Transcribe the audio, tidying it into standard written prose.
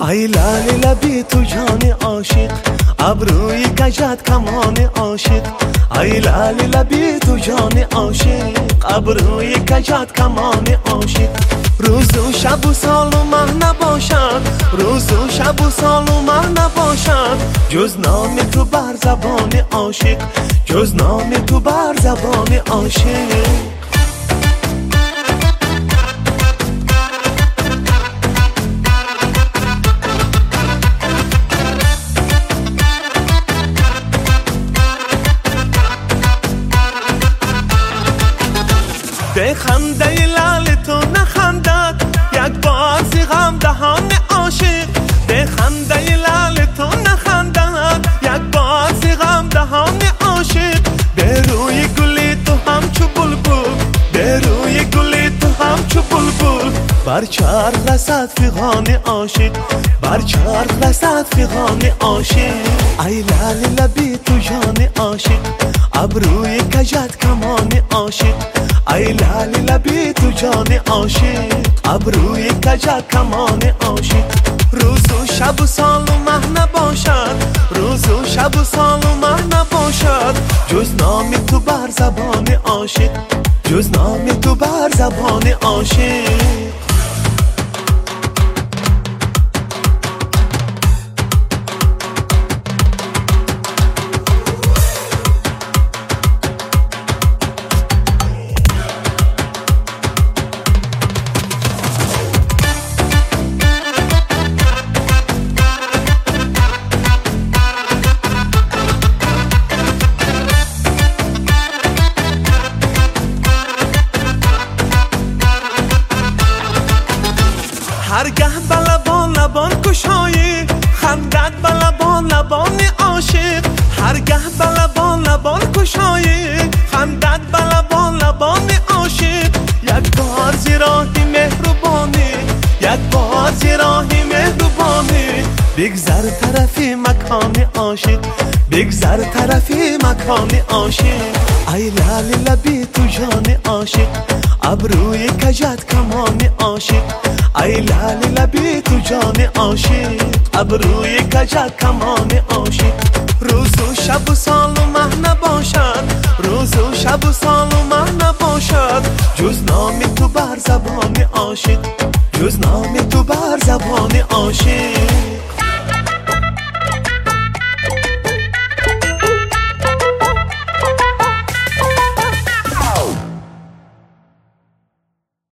ای لاله لبی تو جان عاشق، ابروی کجت کمان عاشق. ای لاله لبی تو جان عاشق، ابروی کجت کمان عاشق. روز و شب و سال و ماه نباشد، روز و شب و سال و ماه نباشد جز نام تو بر زبان عاشق، جز نام تو بر زبان عاشق. به خنده لعل تو نخندد یک بار ز غم دهان عاشق. به خنده لعل تو نخندد یک بار ز غم دهان عاشق. به روی گلی تو همچو بلبل، به روی گلی تو همچو بلبل بر چرخ رسد فغان عاشق، بر چرخ رسد فغان عاشق. ای لاله لبی تو جان عاشق، ابروی کجت کمان عاشق. ای لاله لبی تو جان عاشق، ابروی کجت کمان عاشق. روز و شب و سال و ماه نباشد، روز و شب و سال و ماه نباشد جز نام تو بر زبان عاشق، جز نام تو بر زبان عاشق. هرگه بلبان لبان کشایی خندد بلبان لبان عاشق. هرگه بلبان لبان کشایی خندد بلبان لبان عاشق. یک بار ز راهی مهربانی، یک بار ز راهی مهربانی بگذر طرفی مکان عاشق، بگذر طرفی مکان عاشق. ای لاله لبی تو جان عاشق، ابروی کجت کمان عاشق. ای لاله لبی تو جان عاشق، ابروی کجت کمان عاشق. روز و شب و سال و ماه نباشد، روز و شب و سال و ماه نباشد جز نام تو بر زبان عاشق، جز نام تو بر زبان عاشق.